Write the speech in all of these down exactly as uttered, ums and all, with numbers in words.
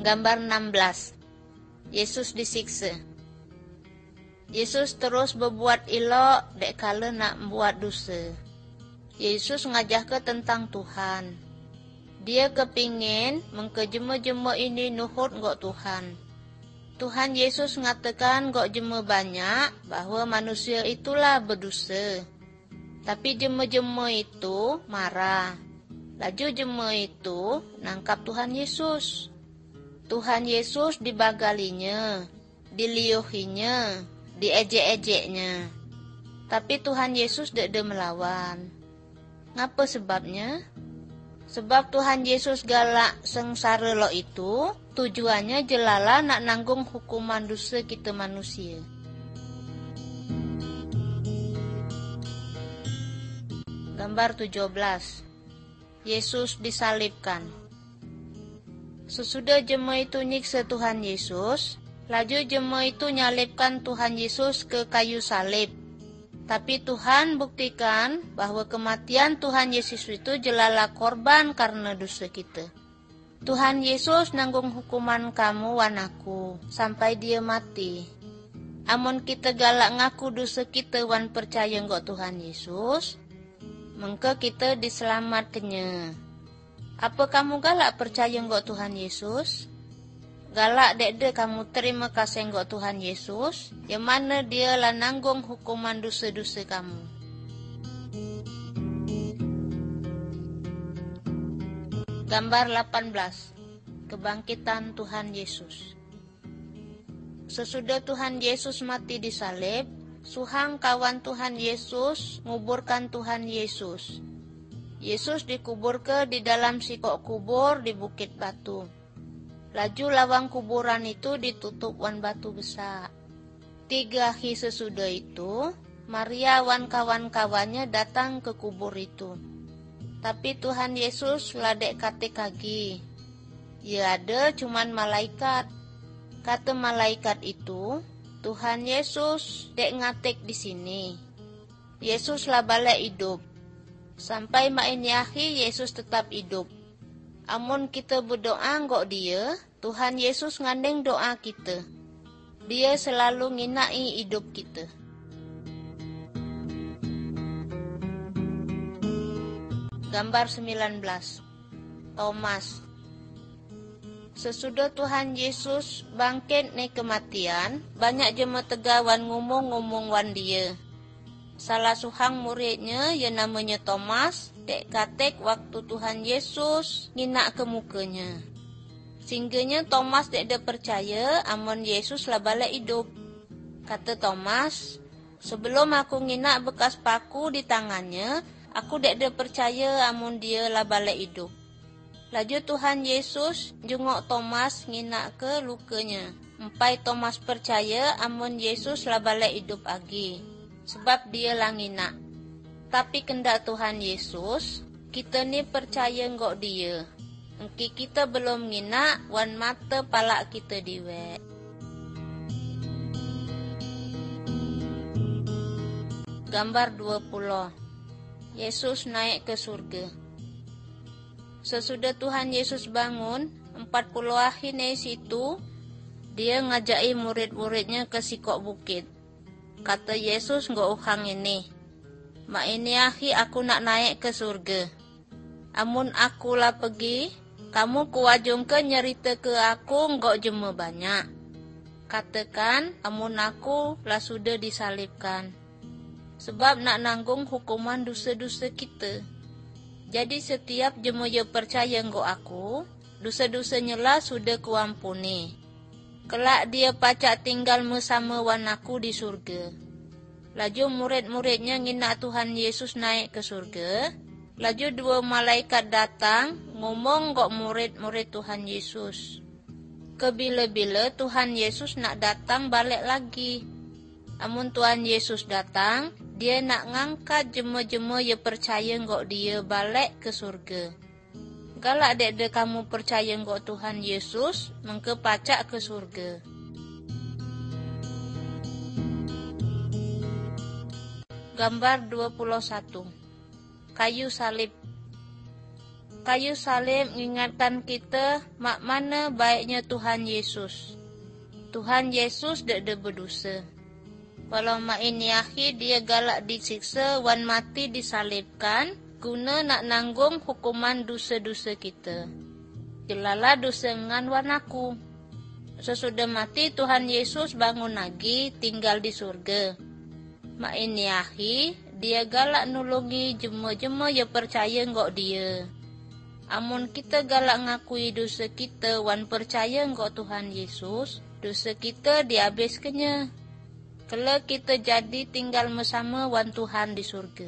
Gambar enam belas. Yesus disiksa. Yesus terus berbuat elok dek kala nak buat dosa. Yesus ngajak ke tentang Tuhan. Dia kepingin mengkejema-jema ini nuhut ngok Tuhan. Tuhan Yesus ngatakan ngok jema banyak bahawa manusia itulah berdosa. Tapi jema-jema itu marah. Laju jema itu nangkap Tuhan Yesus. Tuhan Yesus dibagalinya, diliuhinya, diejek-ejeknya. Tapi Tuhan Yesus tidak ada melawan. Ngapa sebabnya? Sebab Tuhan Yesus galak sengsara lo itu, tujuannya jelala nak nanggung hukuman dosa kita manusia. Gambar tujuh belas. Yesus disalibkan. Sesudah jema itu nyiksa Tuhan Yesus, laju jema itu nyalibkan Tuhan Yesus ke kayu salib. Tapi Tuhan buktikan bahwa kematian Tuhan Yesus itu jelala korban karena dosa kita. Tuhan Yesus nanggung hukuman kamu wan aku sampai dia mati. Amun kita galak ngaku dosa kita wan percaya ngok Tuhan Yesus, mengke kita diselamatkannya. Apa kamu galak percaya ngok Tuhan Yesus? Galak dek de kamu terima kasih ngok Tuhan Yesus, yang mana dia lah nanggung hukuman dosa-dosa kamu. Gambar delapan belas. Kebangkitan Tuhan Yesus. Sesudah Tuhan Yesus mati disalib, suhang kawan Tuhan Yesus nguburkan Tuhan Yesus. Yesus dikubur ke di dalam sikok kubur di bukit batu. Laju lawang kuburan itu ditutup wan batu besar. Tiga hari sesudah itu, Maria wan kawan-kawannya datang ke kubur itu. Tapi Tuhan Yesus ladek katik kagi. Ya ada cuman malaikat. Kata malaikat itu, Tuhan Yesus dek ngatik di sini. Yesus lah balik hidup. Sampai main yahi Yesus tetap hidup. Amun kita berdoa ngok dia, Tuhan Yesus ngandeng doa kita. Dia selalu nginai hidup kita. Gambar sembilan belas. Thomas. Sesudah Tuhan Yesus bangkit naik kematian, banyak jemaat tegawan ngomong-ngomong wan dia. Salah suhang muridnya yang namanya Thomas, dek katek waktu Tuhan Yesus nginak ke mukanya. Singganya Thomas dek de percaya amun Yesus lah balik hidup. Kata Thomas, sebelum aku nginak bekas paku di tangannya, aku dek de percaya amun dia lah balik hidup. Laju Tuhan Yesus jengok Thomas nginak ke lukanya. Empai Thomas percaya amun Yesus lah balik hidup lagi. Sebab dia lah nginak. Tapi kendak Tuhan Yesus, kita ni percaya ngok dia. Engki kita belum nginak, wan mata palak kita diwek. Gambar dua puluh. Yesus naik ke surga. Sesudah Tuhan Yesus bangun, empat puluh hari di situ, dia ngajai murid-muridnya ke sikok bukit. Kata Yesus ngok uhang ini, mak ini ahi aku nak naik ke surga. Amun aku lah pergi, kamu kuwajung ke nyerita ke aku ngok jema banyak. Katakan amun aku lah sudah disalibkan. Sebab nak nanggung hukuman dosa-dosa kita. Jadi setiap jema je percaya ngok aku, dosa-dosanya lah sudah kuampuni. Kelak dia pacak tinggal bersama wan aku di surga. Laju murid-muridnya nginak Tuhan Yesus naik ke surga. Laju dua malaikat datang ngomong ngok murid-murid Tuhan Yesus. Kebila-bila Tuhan Yesus nak datang balik lagi. Amun Tuhan Yesus datang, dia nak ngangkat jema-jema yang percaya ngok dia balik ke surga. Galak dek de kamu percaya ngok Tuhan Yesus, mengke pacak ke surga. Gambar dua puluh satu. Kayu salib. Kayu salib mengingatkan kita mak mana baiknya Tuhan Yesus. Tuhan Yesus dak ada berdosa. Walau mak ini akhir dia galak disiksa wan mati disalibkan guna nak nanggung hukuman dosa-dosa kita. Jelalah dosa ngan wan aku. Sesudah mati Tuhan Yesus bangun lagi tinggal di surga. Mak ini akhir dia galak nulungi jema-jema yang percaya ngok dia. Amun kita galak ngakui dosa kita wan percaya ngok Tuhan Yesus, dosa kita dihabiskannya. Kalau kita jadi tinggal bersama wan Tuhan di surga.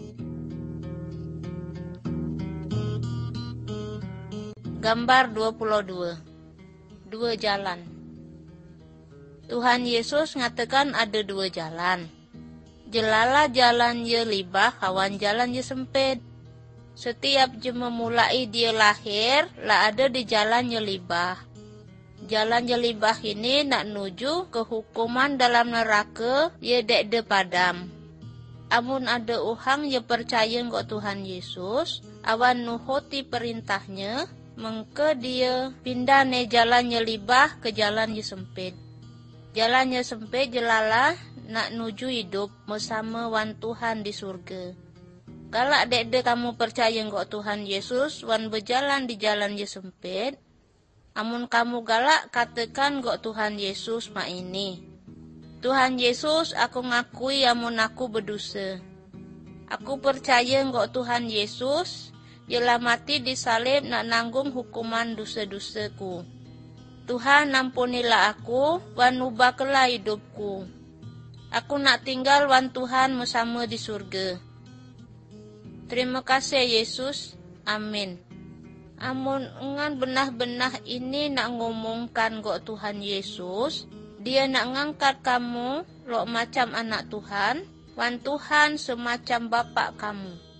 Gambar dua puluh dua. Dua jalan. Tuhan Yesus ngatakan ada dua jalan. Jelalah jalan ye libah, kawan jalan ye sempit. Setiap jema mulai dia lahir, lah ada di jalan ye libah. Jalan ye libah ini nak nuju ke hukuman dalam neraka, ye dek de padam. Amun ada uhang ye percaya ngok Tuhan Yesus, awan nuhoti perintahnya, mengke dia pindah ne jalan ye libah ke jalan ye sempit. Jalan ye sempit jelalah nak nuju hidup bersama wan Tuhan di surga. Galak dek de kamu percaya ngok Tuhan Yesus wan berjalan di jalan ye sempit. Amun kamu galak katakan ngok Tuhan Yesus mak ini. Tuhan Yesus, aku ngakui amun aku berdosa. Aku percaya ngok Tuhan Yesus ialah mati disalib nak nanggung hukuman dosa-dosaku. Tuhan ampunilah aku wan ubahkelah hidupku. Aku nak tinggal wan Tuhan bersama di surga. Terima kasih Yesus. Amin. Amun ngan benah-benah ini nak ngomongkan ngok Tuhan Yesus, dia nak ngangkat kamu lok macam anak Tuhan, wan Tuhan semacam bapak kamu.